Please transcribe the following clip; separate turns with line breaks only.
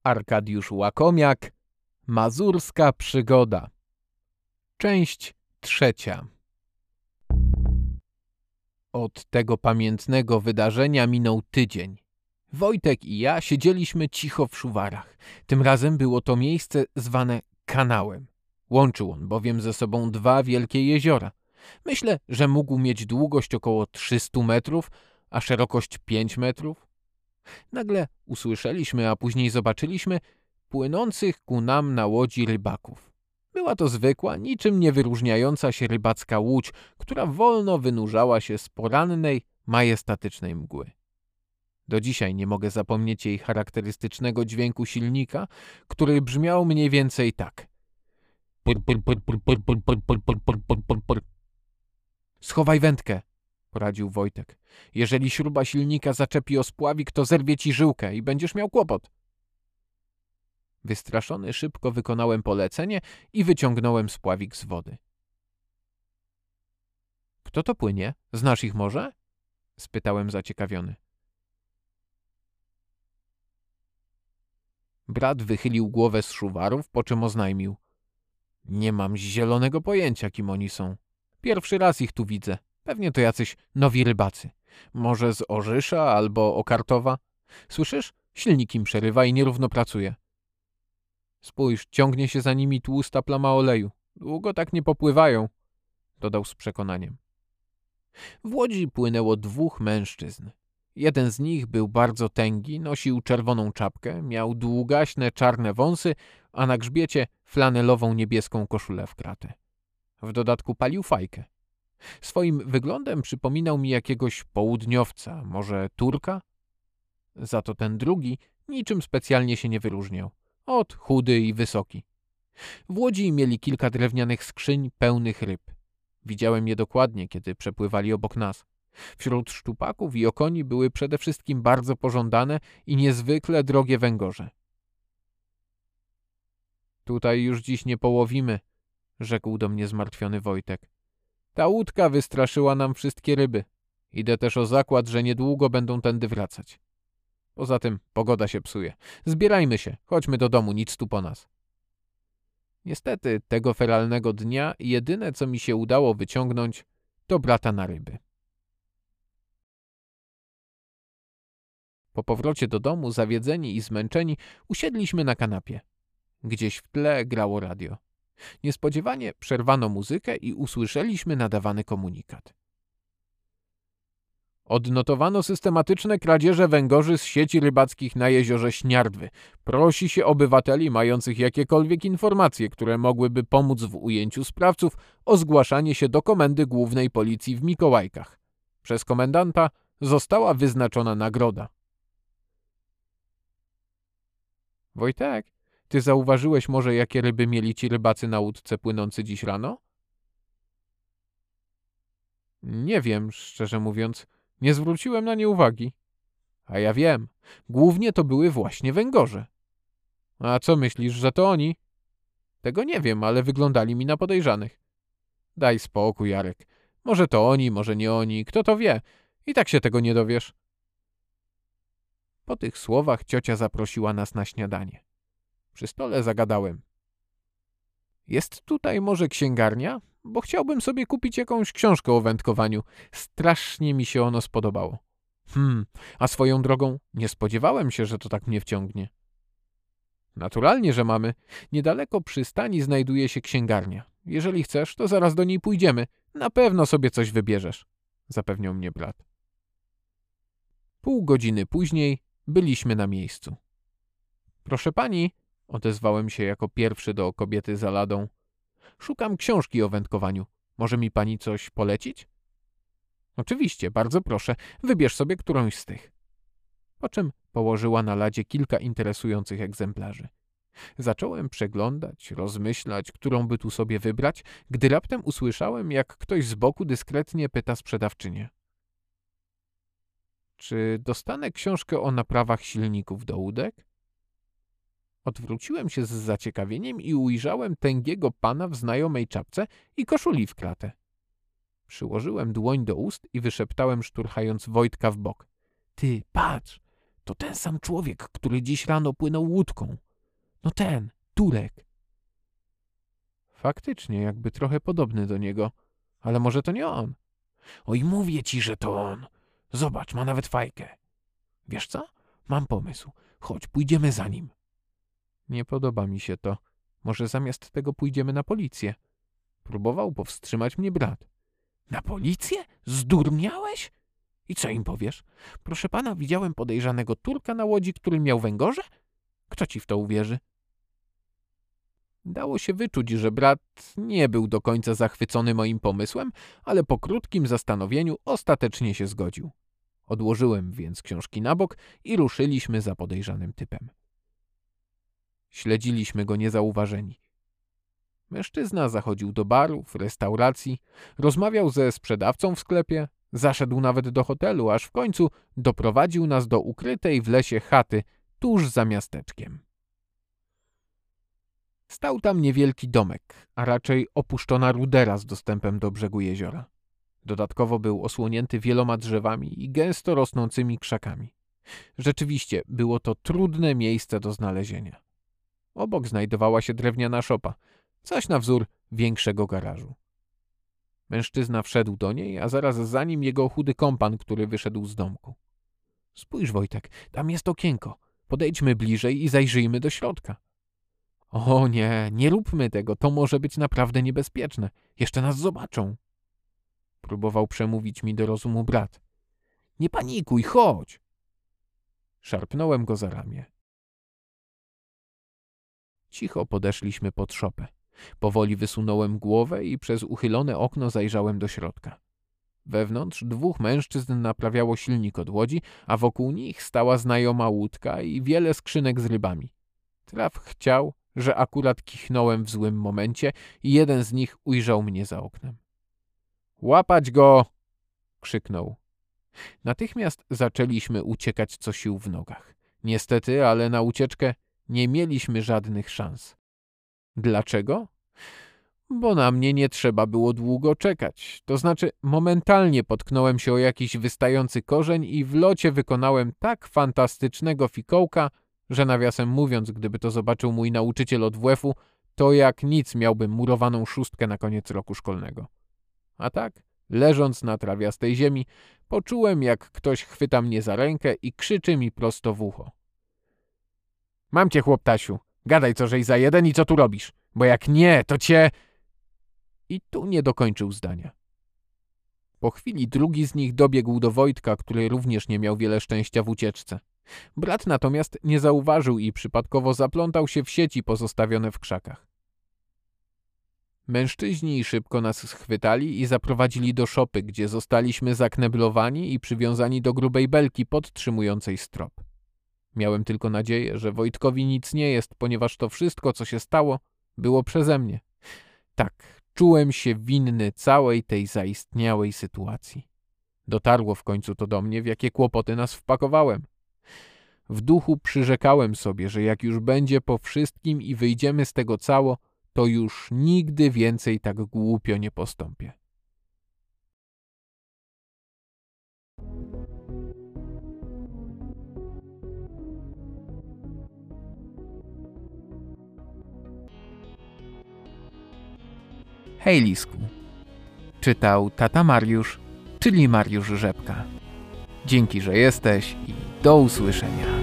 Arkadiusz Łakomiak, Mazurska przygoda. Część 3. Od tego pamiętnego wydarzenia minął tydzień. Wojtek i ja siedzieliśmy cicho w Szuwarach. Tym razem było to miejsce zwane kanałem. Łączył on bowiem ze sobą dwa wielkie jeziora. Myślę, że mógł mieć długość około 300 metrów, a szerokość 5 metrów. Nagle usłyszeliśmy, a później zobaczyliśmy płynących ku nam na łodzi rybaków. Była to zwykła, niczym nie wyróżniająca się rybacka łódź, która wolno wynurzała się z porannej, majestatycznej mgły. Do dzisiaj nie mogę zapomnieć jej charakterystycznego dźwięku silnika, który brzmiał mniej więcej tak. Pur, pur, pur, pur, pur, pur, pur, pur, pur, pur, pur, pur, pur. Schowaj wędkę, poradził Wojtek. Jeżeli śruba silnika zaczepi o spławik, to zerwie ci żyłkę i będziesz miał kłopot. Wystraszony szybko wykonałem polecenie i wyciągnąłem spławik z wody. Kto to płynie? Znasz ich może? Spytałem zaciekawiony. Brat wychylił głowę z Szuwarów, po czym oznajmił. Nie mam zielonego pojęcia, kim oni są. Pierwszy raz ich tu widzę. Pewnie to jacyś nowi rybacy. Może z Orzysza albo Okartowa. Słyszysz? Silnik im przerywa i nierówno pracuje. Spójrz, ciągnie się za nimi tłusta plama oleju. Długo tak nie popływają, dodał z przekonaniem. W łodzi płynęło dwóch mężczyzn. Jeden z nich był bardzo tęgi, nosił czerwoną czapkę, miał długaśne czarne wąsy, a na grzbiecie flanelową niebieską koszulę w kratę. W dodatku palił fajkę. Swoim wyglądem przypominał mi jakiegoś południowca, może Turka? Za to ten drugi niczym specjalnie się nie wyróżniał. Chudy i wysoki. W łodzi mieli kilka drewnianych skrzyń pełnych ryb. Widziałem je dokładnie, kiedy przepływali obok nas. Wśród szczupaków i okoni były przede wszystkim bardzo pożądane i niezwykle drogie węgorze. Tutaj już dziś nie połowimy, rzekł do mnie zmartwiony Wojtek. Ta łódka wystraszyła nam wszystkie ryby. Idę też o zakład, że niedługo będą tędy wracać. Poza tym pogoda się psuje. Zbierajmy się, chodźmy do domu, nic tu po nas. Niestety tego feralnego dnia jedyne, co mi się udało wyciągnąć, to brata na ryby. Po powrocie do domu, zawiedzeni i zmęczeni, usiedliśmy na kanapie. Gdzieś w tle grało radio. Niespodziewanie przerwano muzykę i usłyszeliśmy nadawany komunikat. Odnotowano systematyczne kradzieże węgorzy z sieci rybackich na jeziorze Śniardwy. Prosi się obywateli mających jakiekolwiek informacje, które mogłyby pomóc w ujęciu sprawców, o zgłaszanie się do Komendy Głównej Policji w Mikołajkach. Przez komendanta została wyznaczona nagroda. Wojtek, ty zauważyłeś może, jakie ryby mieli ci rybacy na łódce płynący dziś rano? Nie wiem, szczerze mówiąc. Nie zwróciłem na nie uwagi. A ja wiem. Głównie to były właśnie węgorze. A co myślisz, że to oni? Tego nie wiem, ale wyglądali mi na podejrzanych. Daj spokój, Jarek. Może to oni, może nie oni. Kto to wie? I tak się tego nie dowiesz. Po tych słowach ciocia zaprosiła nas na śniadanie. Przy stole zagadałem. Jest tutaj może księgarnia? Bo chciałbym sobie kupić jakąś książkę o wędkowaniu. Strasznie mi się ono spodobało. A swoją drogą nie spodziewałem się, że to tak mnie wciągnie. Naturalnie, że mamy. Niedaleko przystani znajduje się księgarnia. Jeżeli chcesz, to zaraz do niej pójdziemy. Na pewno sobie coś wybierzesz, zapewniał mnie brat. Pół godziny później byliśmy na miejscu. Proszę pani, odezwałem się jako pierwszy do kobiety za ladą. Szukam książki o wędkowaniu. Może mi pani coś polecić? Oczywiście, bardzo proszę. Wybierz sobie którąś z tych. Po czym położyła na ladzie kilka interesujących egzemplarzy. Zacząłem przeglądać, rozmyślać, którą by tu sobie wybrać, gdy raptem usłyszałem, jak ktoś z boku dyskretnie pyta sprzedawczynię. Czy dostanę książkę o naprawach silników do łódek? Odwróciłem się z zaciekawieniem i ujrzałem tęgiego pana w znajomej czapce i koszuli w kratę. Przyłożyłem dłoń do ust i wyszeptałem, szturchając Wojtka w bok. Ty, patrz, To ten sam człowiek, który dziś rano płynął łódką. No ten, Turek. Faktycznie, jakby trochę podobny do niego. Ale może to nie on? Oj, mówię ci, że to on. Zobacz, ma nawet fajkę. Wiesz co? Mam pomysł. Chodź, pójdziemy za nim. Nie podoba mi się to. Może zamiast tego pójdziemy na policję. Próbował powstrzymać mnie brat. Na policję? Zdurniałeś? I co im powiesz? Proszę pana, widziałem podejrzanego Turka na łodzi, który miał węgorze? Kto ci w to uwierzy? Dało się wyczuć, że brat nie był do końca zachwycony moim pomysłem, ale po krótkim zastanowieniu ostatecznie się zgodził. Odłożyłem więc książki na bok i ruszyliśmy za podejrzanym typem. Śledziliśmy go niezauważeni. Mężczyzna zachodził do barów, restauracji, rozmawiał ze sprzedawcą w sklepie, zaszedł nawet do hotelu, aż w końcu doprowadził nas do ukrytej w lesie chaty tuż za miasteczkiem. Stał tam niewielki domek, a raczej opuszczona rudera z dostępem do brzegu jeziora. Dodatkowo był osłonięty wieloma drzewami i gęsto rosnącymi krzakami. Rzeczywiście było to trudne miejsce do znalezienia. Obok znajdowała się drewniana szopa, coś na wzór większego garażu. Mężczyzna wszedł do niej, a zaraz za nim jego chudy kompan, który wyszedł z domku. Spójrz, Wojtek, tam jest okienko. Podejdźmy bliżej i zajrzyjmy do środka. O nie, nie róbmy tego, to może być naprawdę niebezpieczne. Jeszcze nas zobaczą. Próbował przemówić mi do rozumu brat. Nie panikuj, chodź. Szarpnąłem go za ramię. Cicho podeszliśmy pod szopę. Powoli wysunąłem głowę i przez uchylone okno zajrzałem do środka. Wewnątrz 2 mężczyzn naprawiało silnik od łodzi, a wokół nich stała znajoma łódka i wiele skrzynek z rybami. Traf chciał, że akurat kichnąłem w złym momencie i jeden z nich ujrzał mnie za oknem. Łapać go! Krzyknął. Natychmiast zaczęliśmy uciekać co sił w nogach. Niestety, ale na ucieczkę nie mieliśmy żadnych szans. Dlaczego? Bo na mnie nie trzeba było długo czekać. To znaczy momentalnie potknąłem się o jakiś wystający korzeń i w locie wykonałem tak fantastycznego fikołka, że nawiasem mówiąc, gdyby to zobaczył mój nauczyciel od WF-u, to jak nic miałbym murowaną 6 na koniec roku szkolnego. A tak, leżąc na trawiastej ziemi, poczułem, jak ktoś chwyta mnie za rękę i krzyczy mi prosto w ucho. Mam cię, chłoptasiu, gadaj co żeś za jeden i co tu robisz, bo jak nie, to cię... I tu nie dokończył zdania. Po chwili drugi z nich dobiegł do Wojtka, który również nie miał wiele szczęścia w ucieczce. Brat natomiast nie zauważył i przypadkowo zaplątał się w sieci pozostawione w krzakach. Mężczyźni szybko nas schwytali i zaprowadzili do szopy, gdzie zostaliśmy zakneblowani i przywiązani do grubej belki podtrzymującej strop. Miałem tylko nadzieję, że Wojtkowi nic nie jest, ponieważ to wszystko, co się stało, było przeze mnie. Tak, czułem się winny całej tej zaistniałej sytuacji. Dotarło w końcu to do mnie, w jakie kłopoty nas wpakowałem. W duchu przyrzekałem sobie, że jak już będzie po wszystkim i wyjdziemy z tego cało, to już nigdy więcej tak głupio nie postąpię. Hej Lisku. Czytał tata Mariusz, czyli Mariusz Rzepka. Dzięki, że jesteś i do usłyszenia.